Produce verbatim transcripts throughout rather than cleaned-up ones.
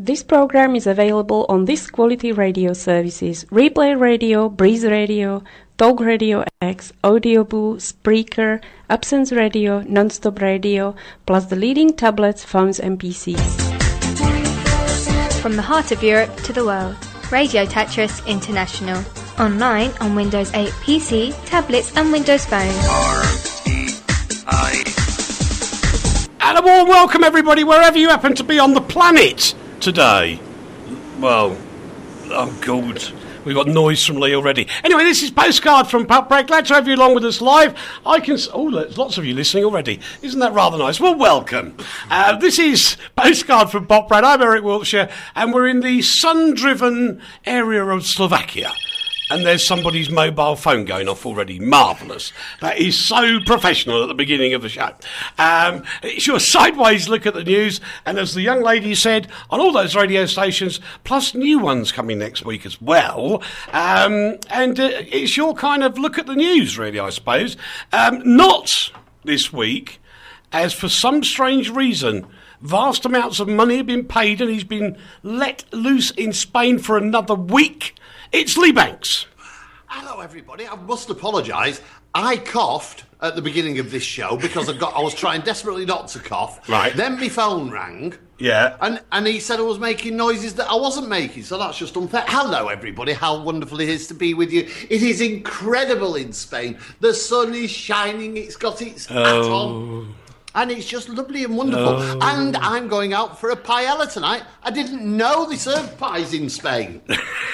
This program is available on this quality radio services: Replay Radio, Breeze Radio, Talk Radio X, Audioboo, Spreaker, Absence Radio, Nonstop Radio, plus the leading tablets, phones and P Cs. From the heart of Europe to the world, Radio Tetris International. Online on Windows eight P C, tablets and Windows Phone. R T I. And a warm welcome, everybody, wherever you happen to be on the planet today. Well, oh God, we've got noise from Lee already. Anyway, this is Postcard from Pub Break. Glad to have you along with us live. I can... Oh, there's lots of you listening already. Isn't that rather nice? Well, welcome. Uh, this is Postcard from Pop Break. I'm Eric Wiltshire, and we're in the sun-driven area of Slovakia. And there's somebody's mobile phone going off already. Marvellous. That is so professional at the beginning of the show. Um, it's your sideways look at the news. And as the young lady said, on all those radio stations, plus new ones coming next week as well. Um, and uh, it's your kind of look at the news, really, I suppose. Um, not this week, as for some strange reason, vast amounts of money have been paid and he's been let loose in Spain for another week. It's Lee Banks. Hello, everybody. I must apologise. I coughed at the beginning of this show because I got. I was trying desperately not to cough. Right. Then my phone rang. Yeah. And and he said I was making noises that I wasn't making, so that's just unfair. Hello, everybody. How wonderful it is to be with you. It is incredible in Spain. The sun is shining. It's got its hat Oh. on. And it's just lovely and wonderful. Oh. And I'm going out for a paella tonight. I didn't know they served pies in Spain.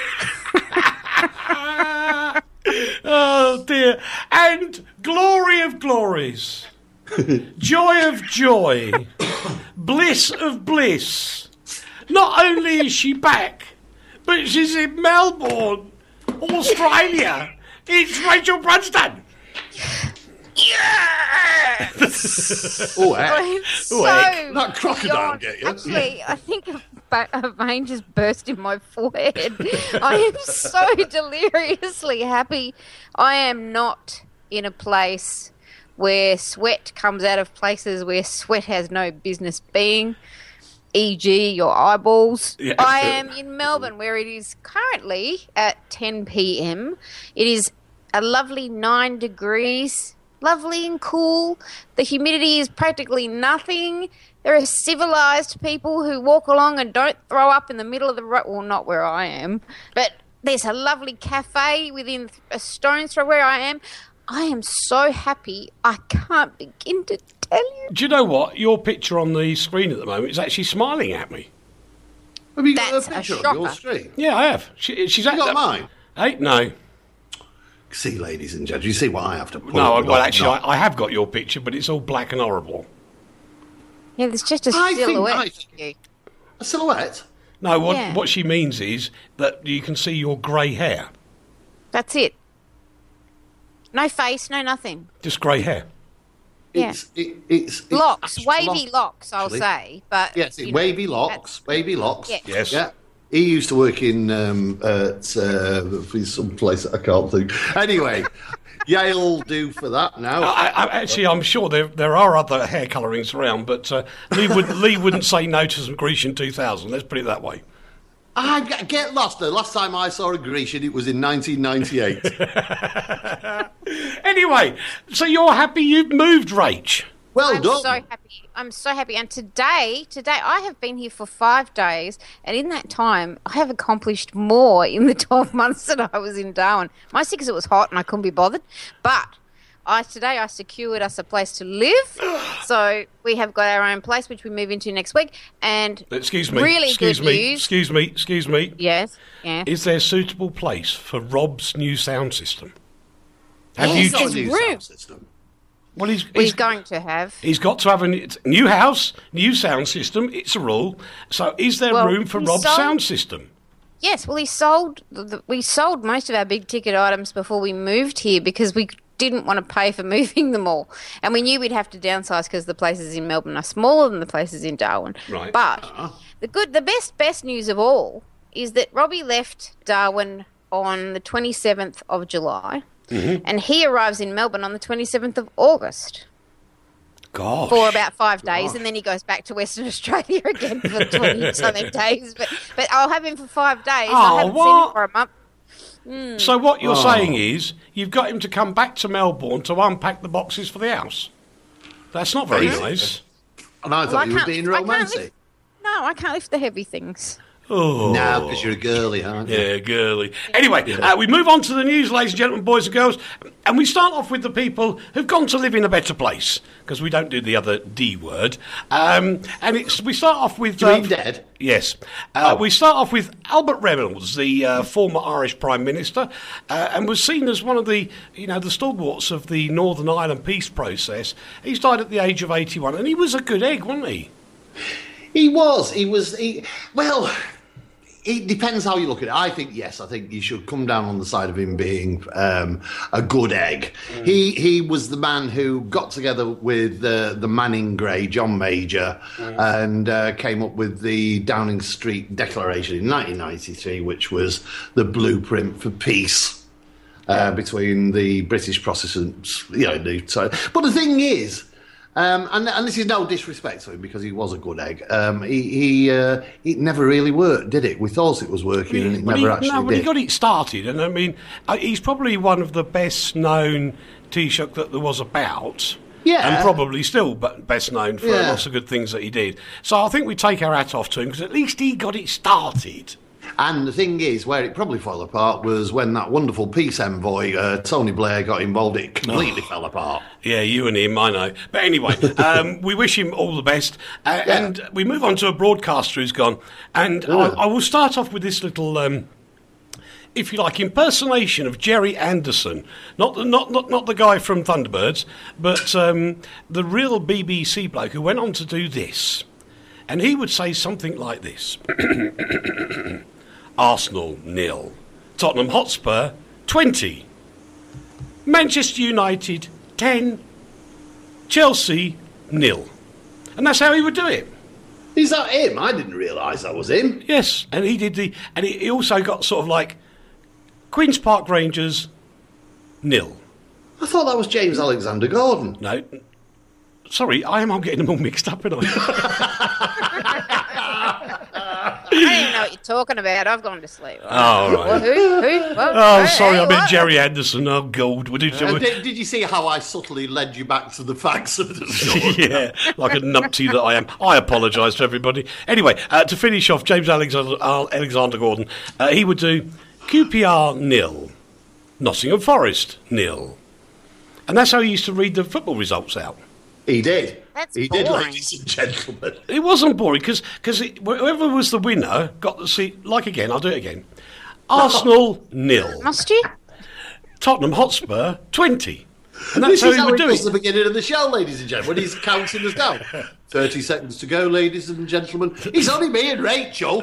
Oh dear. And glory of glories, joy of joy, bliss of bliss. Not only is she back, but she's in Melbourne, Australia. It's Rachel Brunston. Yeah! Oh, heck. I'm so heck. That crocodile beyond- get you. Actually, I think a, ba- a vein just burst in my forehead. I am so deliriously happy. I am not in a place where sweat comes out of places where sweat has no business being, for example your eyeballs. Yeah. I am in Melbourne, where it is currently at ten p.m. It is a lovely nine degrees. Lovely and cool. The humidity is practically nothing. There are civilised people who walk along and don't throw up in the middle of the road. Well, not where I am. But there's a lovely cafe within a stone's throw where I am. I am so happy. I can't begin to tell you. Do you know what? Your picture on the screen at the moment is actually smiling at me. Have you got That's a a picture on your shocker. screen? Yeah, I have. She, she's You got mine? Hey, no. See, ladies and gentlemen, you see what I have to put No, up with well, all actually, night. I, I have got your picture, but it's all black and horrible. Yeah, there's just a I think silhouette. I- of you. A silhouette? No, what Yeah. what she means is that you can see your grey hair. That's it. No face, no nothing. Just grey hair. Yeah. It's, it, it's, it's Locks, wavy astrological, locks, I'll actually. say. But Yes, you know, wavy that's- locks, wavy locks. Yeah. Yes. Yeah. He used to work in um, at uh, some place that I can't think. Anyway, Yale do for that now. I, I, actually, I'm sure there there are other hair colourings around, but uh, Lee, would, Lee wouldn't say no to some Grecian two thousand. Let's put it that way. I get, get lost. The last time I saw a Grecian, it was in nineteen ninety-eight. Anyway, so you're happy you've moved, Rach? Well I'm done. so happy. I'm so happy. And today, today I have been here for five days, and in that time, I have accomplished more in the twelve months that I was in Darwin. Mostly because it was hot and I couldn't be bothered. But I today I secured us a place to live, so we have got our own place, which we move into next week. And Excuse me. really excuse good me. news. Excuse me. Excuse me. Yes, yeah. Is there a suitable place for Rob's new sound system? Have Yes, you? there's New room. sound system. Well, he's, We're he's going to have. He's got to have a n- new house, new sound system. It's a rule. So, is there Well, room for he Rob's sold- sound system? Yes, well, he sold. The, the, we sold most of our big ticket items before we moved here because we didn't want to pay for moving them all, and we knew we'd have to downsize because the places in Melbourne are smaller than the places in Darwin. Right. But the good, the best, best news of all is that Robbie left Darwin on the twenty-seventh of July, Mm-hmm. and he arrives in Melbourne on the twenty-seventh of August. Gosh. for about five days, Gosh. and then he goes back to Western Australia again for twenty something days. But but I'll have him for five days. Oh, I haven't what? seen him for a month. So what you're Oh. saying is you've got him to come back to Melbourne to unpack the boxes for the house. That's not very Basically. nice. And I thought Well, I you were can't- being I can't romantic. lift- No, I can't lift the heavy things. Oh. No, because you're a girly, aren't you? Yeah, girly. Anyway, uh, we move on to the news, ladies and gentlemen, boys and girls, and we start off with the people who've gone to live in a better place, because we don't do the other D word. Um, and it's, we start off with... Do you uh, mean dead? Yes. Uh, Oh. We start off with Albert Reynolds, the uh, former Irish Prime Minister, uh, and was seen as one of the, you know, the stalwarts of the Northern Ireland peace process. He's died at the age of eighty-one, and he was a good egg, wasn't he? He was. He was. He, well, it depends how you look at it. I think yes. I think you should come down on the side of him being um, a good egg. Mm. He he was the man who got together with uh, the Manning Grey, John Major, mm. and uh, came up with the Downing Street Declaration in nineteen ninety-three, which was the blueprint for peace uh, between the British Protestants. You know, the, so, but the thing is. Um, and, and this is no disrespect to him because he was a good egg. Um, he he uh, it never really worked, did it? We thought it was working, and it But never he, actually no, but did. he got it started, and I mean, uh, he's probably one of the best known Taoiseach that there was about. Yeah. And probably still be- best known for Yeah. lots of good things that he did. So I think we take our hat off to him because at least he got it started. And the thing is, where it probably fell apart was when that wonderful peace envoy uh, Tony Blair got involved. It completely fell apart. Yeah, you and him, I know. But anyway, um, we wish him all the best. Uh, Yeah. And we move on to a broadcaster who's gone. And I, I will start off with this little, um, if you like, impersonation of Jerry Anderson. Not the, not, not, not the guy from Thunderbirds, but um, the real B B C bloke who went on to do this. And he would say something like this. Arsenal, nil. Tottenham Hotspur, twenty. Manchester United, ten. Chelsea, nil. And that's how he would do it. Is that him? I didn't realise that was him. Yes, and he did the... And he, he also got sort of like... Queen's Park Rangers, nil. I thought that was James Alexander Gordon. No. Sorry, I am I'm getting them all mixed up, aren't I? I don't even know what you're talking about. I've gone to sleep. Oh, right. Well, who? Who? What? Oh, Hey, sorry, hey, I meant what? Jerry Anderson. Oh, God. What did you... Uh, did, did you see how I subtly led you back to the facts of the story? Yeah, like a numpty that I am. I apologise to everybody. Anyway, uh, to finish off, James Alexander, uh, Alexander Gordon, uh, he would do Q P R nil, Nottingham Forest nil. And that's how he used to read the football results out. He did. That's he did, boring. ladies and gentlemen. It wasn't boring because whoever was the winner got to see, like again, I'll do it again. Arsenal nil, Must you? Tottenham Hotspur twenty. And that's This how is he how would it do was at the it. beginning of the show, ladies and gentlemen. He's counting us down. thirty seconds to go, ladies and gentlemen. It's only me and Rachel.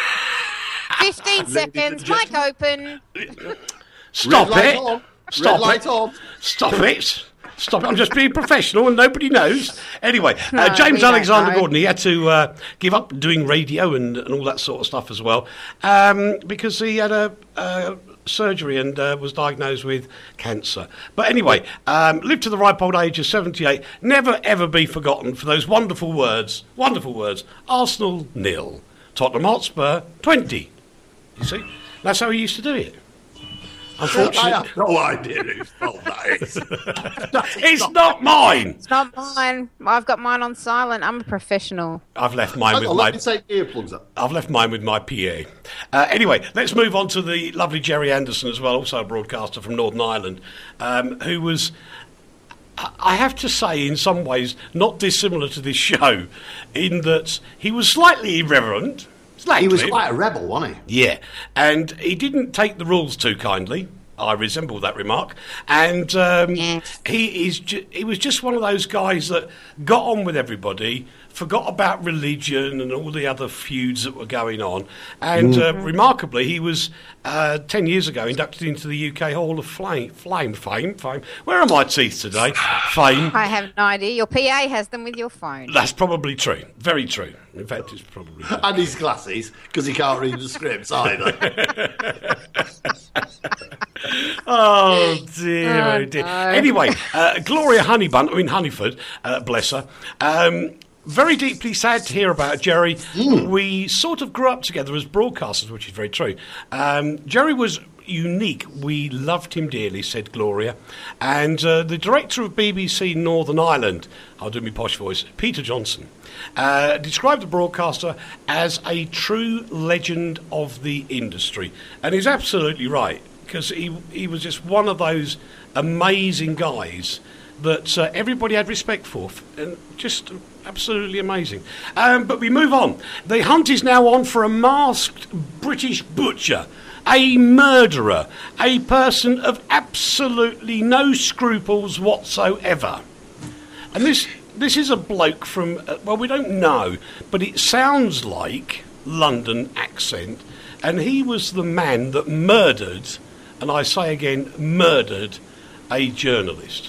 Fifteen seconds. Mic open. Stop Red light it. on. Stop Red light it. on. Stop it. Stop it. I'm just being professional and nobody knows. Anyway, No, uh, James we don't Alexander know. Gordon, he had to uh, give up doing radio and, and all that sort of stuff as well um, because he had a... Uh, surgery and uh, was diagnosed with cancer. But anyway, um, lived to the ripe old age of seventy-eight. Never ever be forgotten for those wonderful words. Wonderful words. Arsenal nil, Tottenham Hotspur twenty. You see, that's how he used to do it. I Unfortunately, have no idea whose fault that is. it's not mine. It's not mine. I've got mine on silent. I'm a professional. I've left mine Hang with on, my. let me take the earplugs up. I've left mine with my P A. Uh, anyway, let's move on to the lovely Jerry Anderson as well, also a broadcaster from Northern Ireland, um, who was, I have to say, in some ways, not dissimilar to this show, in that he was slightly irreverent. He was slightly. quite a rebel, wasn't he? Yeah, and he didn't take the rules too kindly. I resemble that remark. And um, Yes. he is. Ju- he was just one of those guys that got on with everybody, forgot about religion and all the other feuds that were going on. And uh, remarkably, he was uh, ten years ago inducted into the U K Hall of Flame, Flame, Fame, Fame. Where are my teeth today? Fame. I have no idea. Your P A has them with your phone. That's probably true. Very true. In fact, it's probably true. And his glasses, because he can't read the scripts either. Oh dear, oh, oh dear. No. Anyway, uh, Gloria Honeybunt, I mean Honeyford, uh, bless her. Um, very deeply sad to hear about Jerry. Mm. We sort of grew up together as broadcasters, which is very true. Um, Jerry was unique. We loved him dearly, said Gloria. And uh, the director of B B C Northern Ireland, I'll do my posh voice, Peter Johnson, uh, described the broadcaster as a true legend of the industry. And he's absolutely right, because he, he was just one of those amazing guys that uh, everybody had respect for, and just absolutely amazing. Um, but we move on. The hunt is now on for a masked British butcher, a murderer, a person of absolutely no scruples whatsoever. And this this is a bloke from, uh, well, we don't know, but it sounds like London accent, and he was the man that murdered, and I say again, murdered a journalist.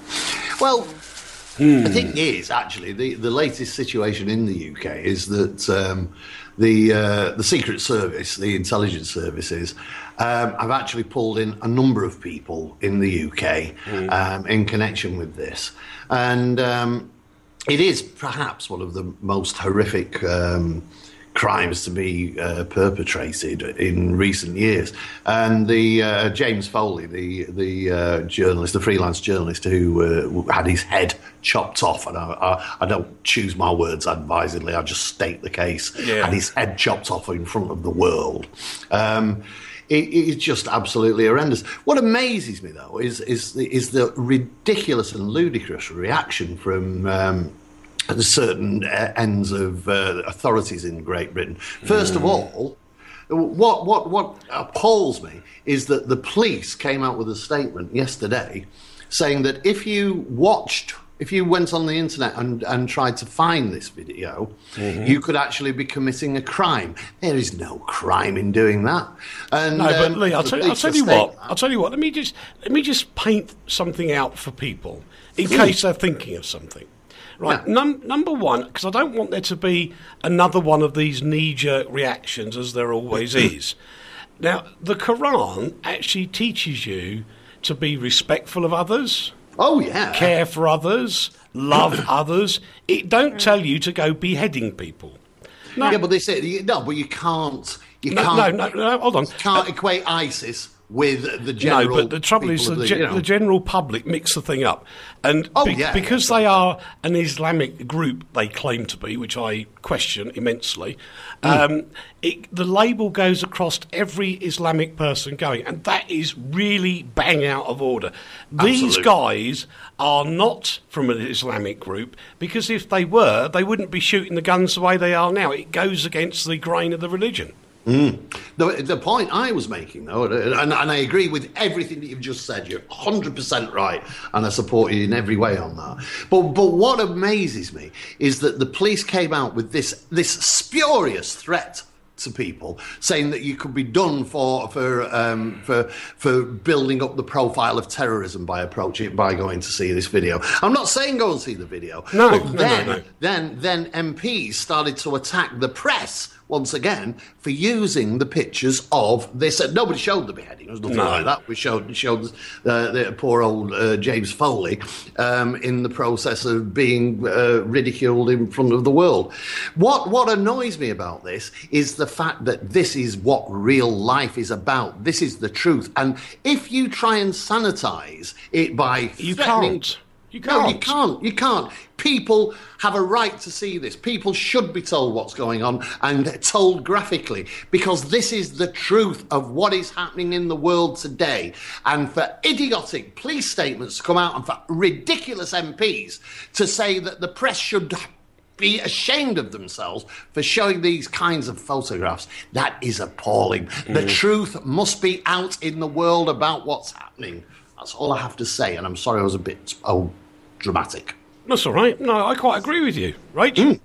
Well, hmm. the thing is, actually, the, the latest situation in the U K is that um, the uh, the Secret Service, the intelligence services, um, have actually pulled in a number of people in the U K hmm. um, in connection with this. And um, it is perhaps one of the most horrific um crimes to be uh, perpetrated in recent years. And the uh, James Foley, the the uh, journalist, the freelance journalist who uh, had his head chopped off, and I, I, I don't choose my words advisedly, I just state the case, yeah. had his head chopped off in front of the world. Um, it, it's just absolutely horrendous. What amazes me, though, is, is, the, is the ridiculous and ludicrous reaction from Um, at certain uh, ends of uh, authorities in Great Britain. First mm. of all, what what what appalls me is that the police came out with a statement yesterday saying that if you watched, if you went on the internet and, and tried to find this video, mm-hmm. you could actually be committing a crime. There is no crime in doing that. And, no, but um, Lee, I'll tell, I'll tell you what. That. I'll tell you what. Let me just let me just paint something out for people in mm. case they're thinking of something. Right, yeah. Num- number one, because I don't want there to be another one of these knee-jerk reactions, as there always is. Now, the Quran actually teaches you to be respectful of others. Oh, yeah. Care for others, love others. It don't tell you to go beheading people. No. Yeah, but they say, no, but you can't, you no, can't, no, no, no, hold on. You can't uh, equate ISIS with the general. No, but the trouble is the, the, you know. the general public mix the thing up, and oh, be, yeah, because yeah, they are an Islamic group, they claim to be, which I question immensely. Mm. Um, it, the label goes across every Islamic person going, and that is really bang out of order. These Absolutely. guys are not from an Islamic group, because if they were, they wouldn't be shooting the guns the way they are now. It goes against the grain of the religion. Mm. The, the point I was making, though, and, and I agree with everything that you've just said, you're one hundred percent right, and I support you in every way on that. But but what amazes me is that the police came out with this this spurious threat to people, saying that you could be done for for um, for for building up the profile of terrorism by approaching by going to see this video. I'm not saying go and see the video, no, but no, then no, no. then then M Ps started to attack the press once again for using the pictures of this. Uh, nobody showed the beheading. There was nothing no. like that. We showed showed uh, the poor old uh, James Foley um, in the process of being uh, ridiculed in front of the world. What what annoys me about this is the fact that this is what real life is about. This is the truth. And if you try and sanitize it by you threatening... can't. You can't. No, you can't. You can't. People have a right to see this. People should be told what's going on and told graphically, because this is the truth of what is happening in the world today. And for idiotic police statements to come out and for ridiculous M Ps to say that the press should be ashamed of themselves for showing these kinds of photographs, that is appalling. Mm. The truth must be out in the world about what's happening. That's all I have to say, and I'm sorry I was a bit oh dramatic. That's all right. No, I quite agree with you, Rachel. Mm.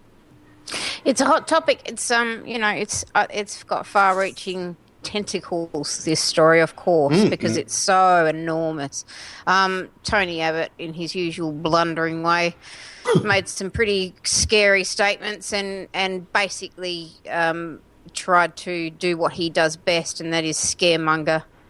It's a hot topic. It's um, you know, it's uh, it's got far-reaching tentacles. This story, of course, mm, because mm. it's so enormous. Um, Tony Abbott, in his usual blundering way, made some pretty scary statements, and and basically um, tried to do what he does best, and that is scaremonger.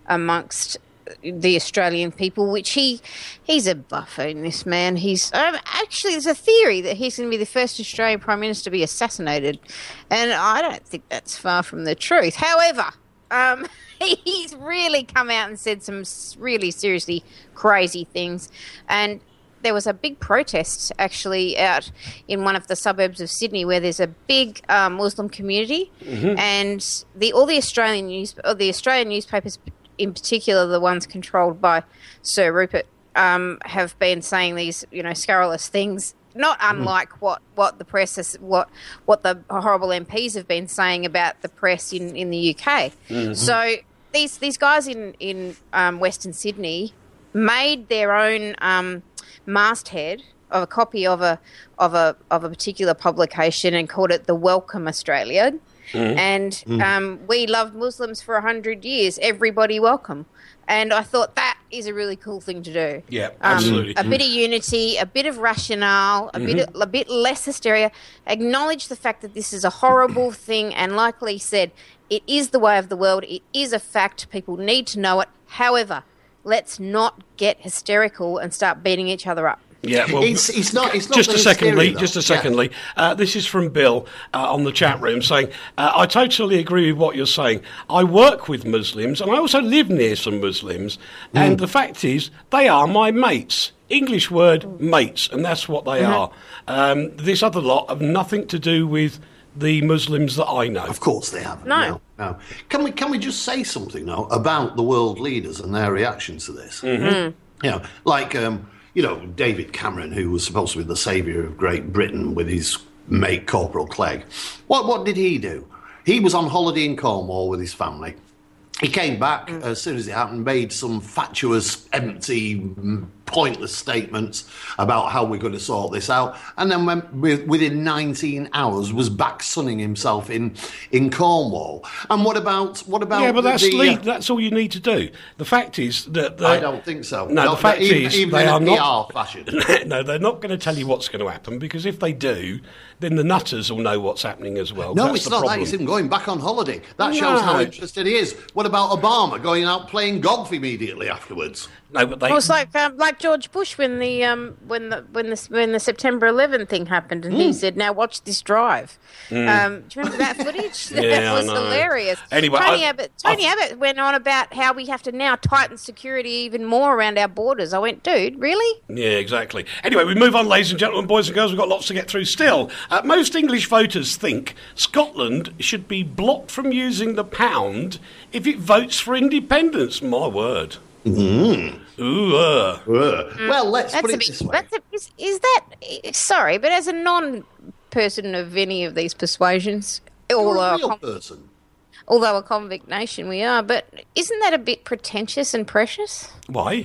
amongst the Australian people, which he he's a buffoon, this man. He's um, actually, there's a theory that he's going to be the first Australian Prime Minister to be assassinated, and I don't think that's far from the truth. However, um, he's really come out and said some really seriously crazy things, and there was a big protest actually out in one of the suburbs of Sydney where there's a big um, Muslim community, mm-hmm. and the all the Australian news, or the Australian newspapers in particular, the ones controlled by Sir Rupert, um, have been saying these, you know, scurrilous things, not unlike mm. what, what the press has, what what the horrible M Ps have been saying about the press in, in the U K. Mm-hmm. So these these guys in in um, Western Sydney made their own um, masthead of a copy of a of a of a particular publication and called it the Welcome Australia. Mm. And mm. Um, we loved Muslims for a hundred years. Everybody welcome. And I thought that is a really cool thing to do. Yeah, um, absolutely. A mm. bit of unity, a bit of rationale, a mm-hmm. bit of, a bit less hysteria. Acknowledge the fact that this is a horrible thing. And like Lee said, it is the way of the world. It is a fact. People need to know it. However, let's not get hysterical and start beating each other up. Yeah, well, it's, it's not. It's not just a second, Lee. Though. Just a second, Lee. Uh, this is from Bill uh, on the chat room saying, uh, "I totally agree with what you're saying. I work with Muslims, and I also live near some Muslims. Mm. And the fact is, they are my mates. English word, mates, and that's what they mm-hmm. are. Um, this other lot have nothing to do with the Muslims that I know. Of course, they haven't. No, no. no. Can we can we just say something now about the world leaders and their reactions to this? Mm-hmm. Mm. You know, like. Um, You know, David Cameron, who was supposed to be the saviour of Great Britain with his mate Corporal Clegg. What what did he do? He was on holiday in Cornwall with his family. He came back mm. as soon as it happened, made some fatuous, empty, pointless statements about how we're going to sort this out, and then went, within nineteen hours was back sunning himself in in Cornwall. And what about what about? Yeah, but that's the, the, uh, that's all you need to do. The fact is that I don't think so. No, no the fact even, is even they in are a P R not. Fashion. No, they're not going to tell you what's going to happen, because if they do, then the nutters will know what's happening as well. No, that's it's the not problem. that. It's him going back on holiday. That No. shows how interested he is. What about Obama going out playing golf immediately afterwards? No, but they. Well, it's like um, like George Bush when the um, when the when the when the September eleventh thing happened, and mm. he said, "Now watch this drive." Mm. Um, do you remember that footage? Yeah, that was I know. hilarious. Anyway, Tony I, Abbott Tony I, Abbott went on about how we have to now tighten security even more around our borders. I went, dude, really? Yeah, exactly. Anyway, we move on, ladies and gentlemen, boys and girls. We've got lots to get through still. Uh, most English voters think Scotland should be blocked from using the pound if it votes for independence. My word. Mm. Ooh, uh. Mm. Well, let's that's put a it bit, this way. That's a, is, is that... Sorry, but as a non-person of any of these persuasions... You're although a real a con- person. Although a convict nation we are, but isn't that a bit pretentious and precious? Why?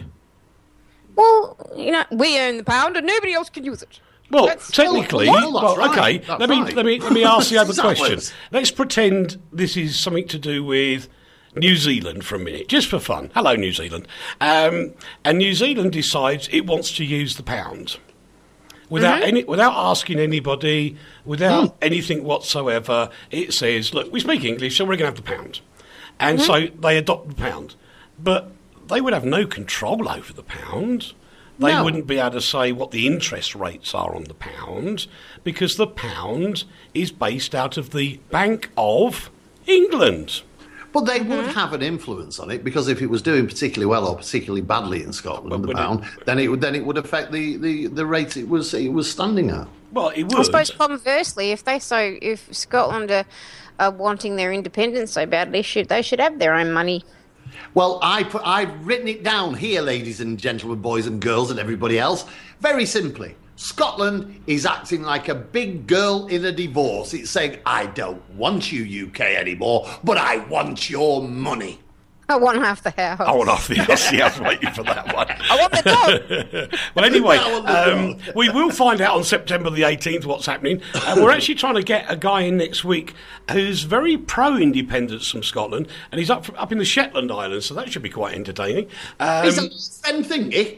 Well, you know, we own the pound and nobody else can use it. Well, That's- technically, well, well, that's right. okay. That's let me right. let me let me ask the other Exactly. question. Let's pretend this is something to do with New Zealand for a minute, just for fun. Hello, New Zealand. Um, and New Zealand decides it wants to use the pound without Mm-hmm. any, without asking anybody, without Mm. anything whatsoever. It says, "Look, we speak English, so we're going to have the pound," and Mm-hmm. so they adopt the pound. But they would have no control over the pound. They No. wouldn't be able to say what the interest rates are on the pound, because the pound is based out of the Bank of England. But they would have an influence on it, because if it was doing particularly well or particularly badly in Scotland, But the would pound, it- then it would then it would affect the, the, the rate it was it was standing at. Well, it would. I suppose conversely, if they so if Scotland are, are wanting their independence so badly, should they should have their own money. Well, I put, I've written it down here, ladies and gentlemen, boys and girls, and everybody else. Very simply, Scotland is acting like a big girl in a divorce. It's saying, I don't want you, U K, anymore, but I want your money. I want half the house. I want off the house. Yeah, I was waiting for that one. I want the dog. Well, anyway, I want the um, dog. we will find out on September the eighteenth what's happening. Uh, we're actually trying to get a guy in next week who's very pro-independence from Scotland, and he's up up in the Shetland Islands, so that should be quite entertaining. Um, Is that the same thingy?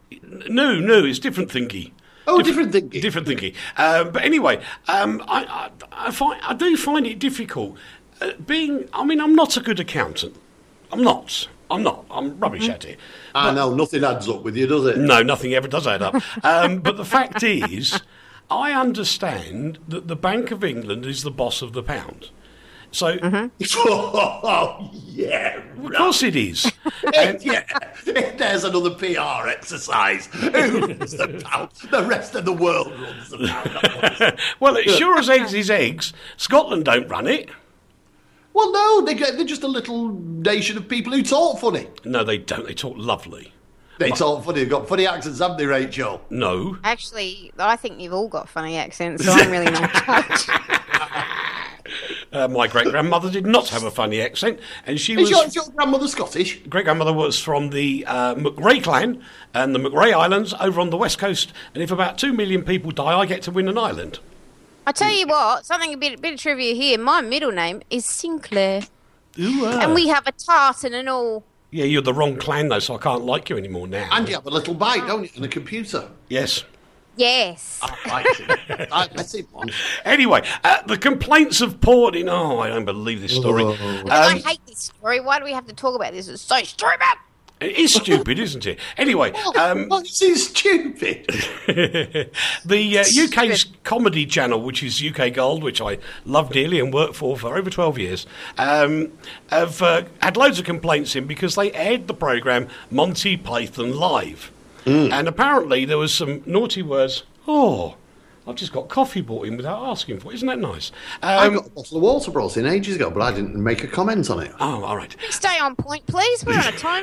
no, no, it's different thingy. Oh, different thingy. Different thinking. Um, but anyway, um, I, I, I, find, I do find it difficult. Uh, being, I mean, I'm not a good accountant. I'm not. I'm not. I'm rubbish at it. I know, nothing adds up with you, does it? No, nothing ever does add up. Um, but the fact is, I understand that the Bank of England is the boss of the pound. So, Oh, yeah, of course it is. And, yeah, there's another P R exercise. Who runs the pound? The rest of the world runs the pound. Well, as sure as eggs is eggs, Scotland don't run it. Well, no, they get, they're just a little nation of people who talk funny. No, they don't. They talk lovely. They talk funny. They've got funny accents, haven't they, Rachel? No. Actually, I think you've all got funny accents, so I'm really not touched. Uh, my great-grandmother did not have a funny accent, and she Is was... your, is your grandmother Scottish? Great-grandmother was from the uh, McRae clan and the McRae Islands over on the west coast, and if about two million people die, I get to win an island. I tell you what, something a bit, bit of trivia here. My middle name is Sinclair, Ooh, uh. and we have a tartan and all. Yeah, you're the wrong clan, though, so I can't like you anymore now. And you have a little bite, don't you, on a computer? Yes. Yes. I like it. I, I see one. Anyway, uh, the complaints of porting... Oh, I don't believe this story. Oh. Um, I hate this story. Why do we have to talk about this? It's so stupid. It is stupid, isn't it? Anyway, um, What is stupid? the uh, U K's comedy channel, which is U K Gold, which I love dearly and worked for for over twelve years, um, have uh, had loads of complaints in because they aired the programme Monty Python Live. Mm. And apparently there was some naughty words. Oh, I've just got coffee brought in without asking for it. Isn't that nice? I Um, got a bottle of water brought in ages ago, but I didn't make a comment on it. oh, all right. Stay on point, please. We're on a time.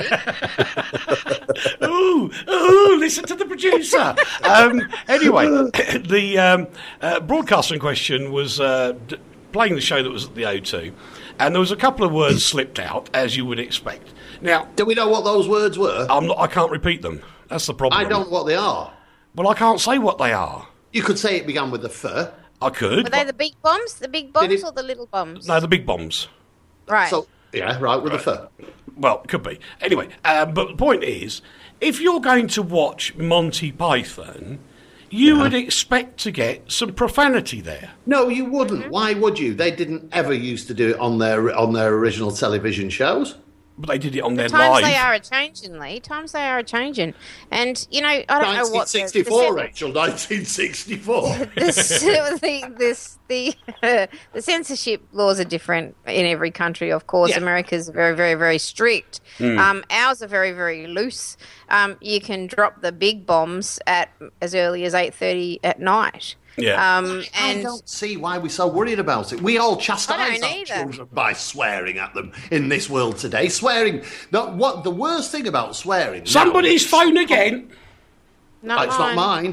Ooh, ooh, listen to the producer. Um, anyway, the um, uh, broadcaster in question was uh, d- playing the show that was at the O two, and there was a couple of words slipped out, as you would expect. Now, Do we know what those words were? I'm not, I can't repeat them. That's the problem. I don't know what they are. Well, I can't say what they are. You could say it began with a fur. I could. Were they the big bombs? The big bombs it- or the little bombs? No, the big bombs. Right. So, yeah, right, with a fur. Well, could be. Anyway, um, but the point is, if you're going to watch Monty Python, you would expect to get some profanity there. No, you wouldn't. Why would you? They didn't ever used to do it on their on their original television shows. But they did it on their Times live. they are a changing, Lee. Times they are a changing, and you know I don't know what the- nineteen sixty-four, the, Rachel. nineteen sixty-four. This, the this the uh, the censorship laws are different in every country. Of course, Yeah. America's very very very strict. Um, ours are very very loose. Um, you can drop the big bombs at as early as eight thirty at night. Yeah. Um, I and don't see why we're so worried about it. We all chastise I don't our either. children by swearing at them in this world today. Swearing. The, what the worst thing about swearing? now- Somebody's phone again. not Oh, it's not mine.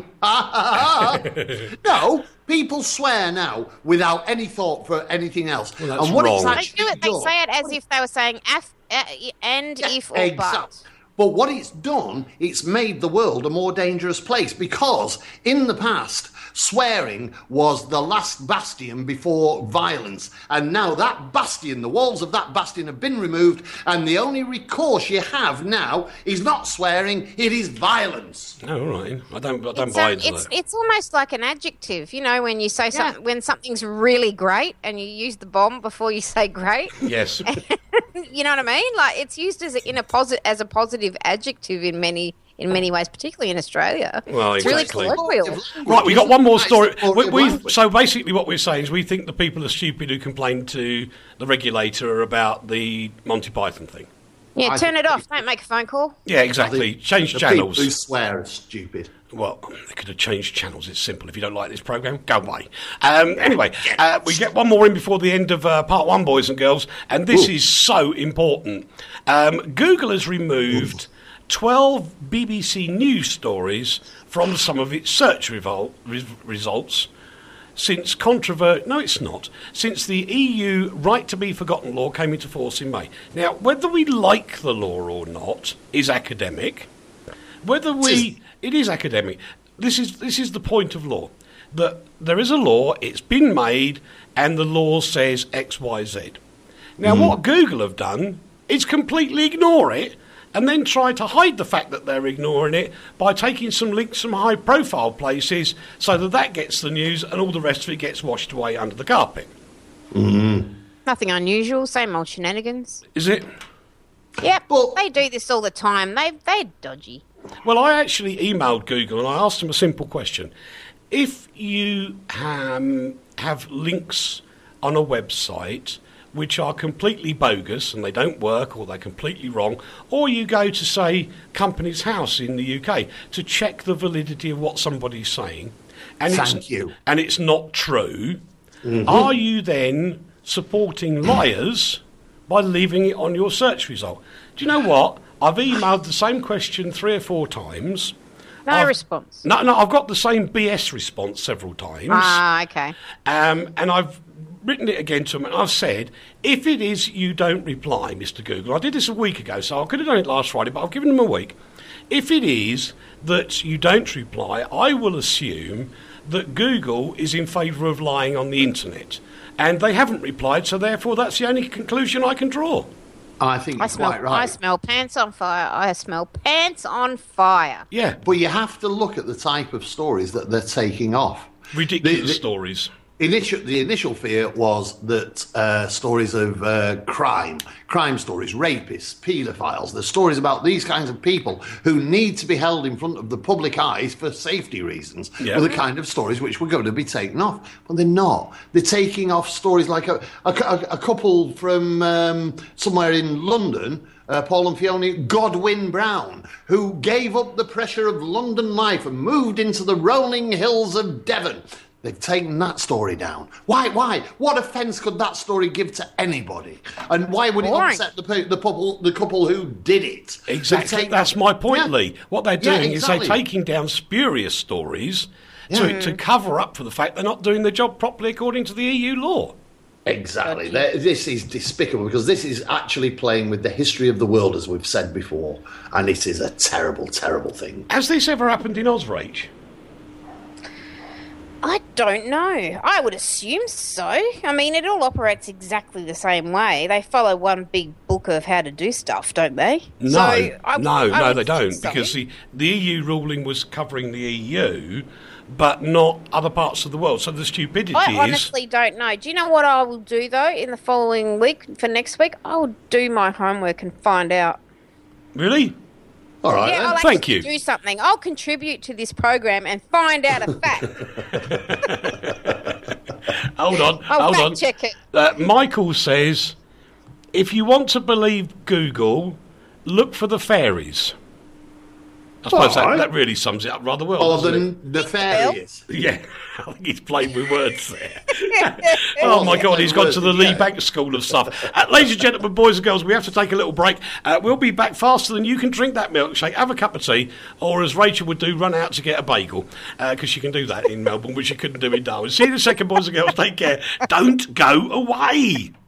No, people swear now without any thought for anything else. that's and what it's wrong. They actually do it. They done- say it as if they were saying af, uh, and if or Exact- but. But what it's done, it's made the world a more dangerous place because in the past, swearing was the last bastion before violence. And now that bastion, the walls of that bastion have been removed, and the only recourse you have now is not swearing, it is violence. Oh, all right. I don't, I don't It's, buy um, into it's, that. it's almost like an adjective, you know, when you say something, when something's really great and you use the bomb before you say great. Yes. You know what I mean? Like it's used as a, in a posit as a positive adjective in many in many ways, particularly in Australia. Well, it's exactly. really colloquial. Right, we got one more story. Nice. We, we, so basically what we're saying is we think the people are stupid who complained to the regulator about the Monty Python thing. Yeah, I turn think- it off. Don't make a phone call. Yeah, exactly. Change The channels. people who swear are stupid. Well, they could have changed channels. It's simple. If you don't like this programme, go away. Um, anyway, uh, we get one more in before the end of uh, part one, boys and girls, and this Ooh. is so important. Um, Google has removed twelve B B C News stories from some of its search revol- re- results since controvert. No, it's not. Since the E U Right to Be Forgotten law came into force in May. Now, whether we like the law or not is academic. Whether we, it is academic. This is this is the point of law. That there is a law, it's been made, and the law says X, Y, Z. Now, what Google have done is completely ignore it, and then try to hide the fact that they're ignoring it by taking some links from high-profile places, so that that gets the news, and all the rest of it gets washed away under the carpet. Nothing unusual. Same old shenanigans. Is it? Yep, But- they do this all the time. They, they're dodgy. Well, I actually emailed Google and I asked them a simple question. If you um, have links on a website which are completely bogus and they don't work or they're completely wrong, or you go to, say, Companies House in the U K to check the validity of what somebody's saying, and, Thank it's, you. and it's not true, Mm-hmm. are you then supporting liars by leaving it on your search result? Do you know what? I've emailed the same question three or four times. No I've- response. No, no, I've got the same B S response several times. Ah, okay. Um, and I've written it again to them, and I've said, if it is you don't reply, Mister Google, I did this a week ago, so I could have done it last Friday, but I've given them a week. If it is that you don't reply, I will assume that Google is in favour of lying on the internet. And they haven't replied, so therefore that's the only conclusion I can draw. I think I you're smell, quite right. I smell pants on fire. I smell pants on fire. Yeah, But you have to look at the type of stories that they're taking off. ridiculous The- the- stories. Initial, the initial fear was that uh, stories of uh, crime, crime stories, rapists, paedophiles, the stories about these kinds of people who need to be held in front of the public eyes for safety reasons Yeah. were the kind of stories which were going to be taken off. But they're not. They're taking off stories like a, a, a couple from um, somewhere in London, uh, Paul and Fiona Godwin Brown, who gave up the pressure of London life and moved into the rolling hills of Devon. They've taken that story down. Why? Why? What offence could that story give to anybody? And why would it Boring. upset the pe- the couple the couple who did it? They've Exactly, taken- that's my point, Yeah. Lee. What they're Yeah, doing exactly. is they're taking down spurious stories Yeah. to, to cover up for the fact they're not doing their job properly according to the E U law. Exactly. They- This is despicable because this is actually playing with the history of the world, as we've said before, and it is a terrible, terrible thing. Has this ever happened in Osrach? I don't know. I would assume so. I mean, it all operates exactly the same way. They follow one big book of how to do stuff, don't they? No, So, I- no, I no, would they think don't, so. because the, the E U ruling was covering the E U, but not other parts of the world. So the stupidity I is... honestly don't know. Do you know what I will do, though, in the following week, for next week? I will do my homework and find out. Really? All right. Yeah, then. I'll thank actually you. do something. I'll contribute to this program and find out a fact. Hold on, I'll hold fact on. check it. Uh, Michael says, if you want to believe Google, look for the fairies. I suppose that, Alright. that really sums it up rather well. Or doesn't the nefarious. it? Yeah, I think he's playing with words there. Oh my God, he's gone to the Lee Yeah. Banks School of stuff. Uh, ladies and gentlemen, boys and girls, we have to take a little break. Uh, we'll be back faster than you can drink that milkshake. Have a cup of tea, or as Rachel would do, run out to get a bagel, because she can do that in Melbourne, which she couldn't do in Darwin. See you in a second, boys and girls. Take care. Don't go away.